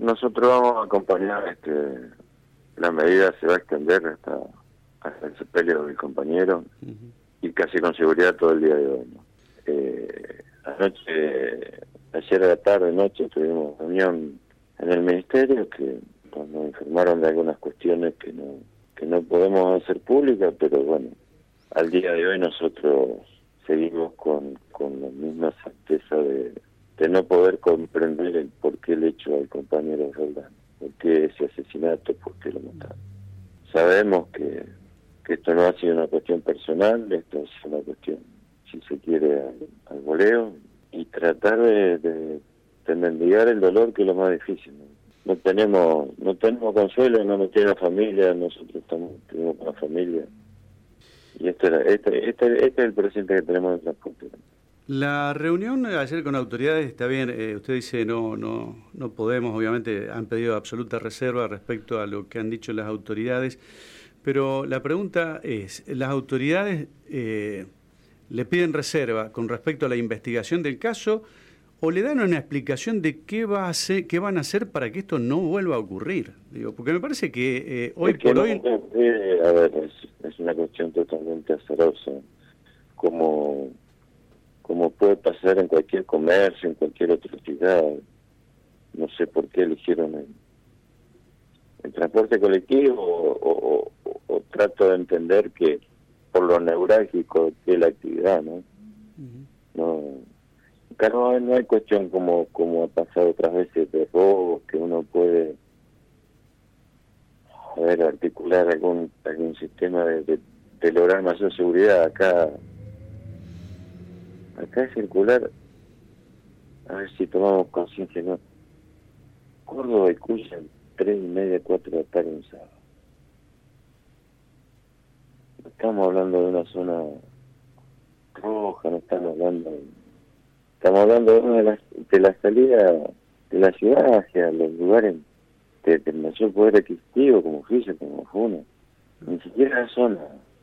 nosotros vamos a acompañar, la medida se va a extender hasta el sepelio del compañero y casi con seguridad todo el día de hoy, ¿no? Ayer a la tarde, noche, tuvimos reunión en el ministerio que nos informaron de algunas cuestiones que no podemos hacer públicas, pero bueno, al día de hoy nosotros seguimos con la misma certeza de no poder comprender el por qué el hecho al compañero Roldán, por qué ese asesinato, por qué lo mataron. Sabemos que esto no ha sido una cuestión personal, esto es una cuestión, si se quiere, al voleo, y tratar de mendigar el dolor, que es lo más difícil, ¿no? No tenemos consuelo, no nos tiene la familia, nosotros tenemos una familia, y este es el presente que tenemos en el transporte. La reunión ayer con autoridades está bien, usted dice no podemos, obviamente han pedido absoluta reserva respecto a lo que han dicho las autoridades, pero la pregunta es, ¿las autoridades le piden reserva con respecto a la investigación del caso o le dan una explicación de qué van a hacer para que esto no vuelva a ocurrir? Digo, porque me parece que hoy por hoy... A ver, es una cuestión totalmente azarosa, como puede pasar en cualquier comercio, en cualquier otra ciudad. No sé por qué eligieron el transporte colectivo o trato de entender que por lo neurálgico que es la actividad, ¿no? Acá no hay cuestión como ha pasado otras veces de robos, que uno puede articular algún sistema de lograr mayor seguridad. Acá es circular, a ver si tomamos conciencia, ¿no? Córdoba y Cuya, 3:30, 4 de la tarde un sábado. No estamos hablando de una zona roja, no estamos hablando de una de la salida de la ciudad hacia los lugares de mayor poder adquisitivo, como Frisia, como Funa. Ni siquiera la zona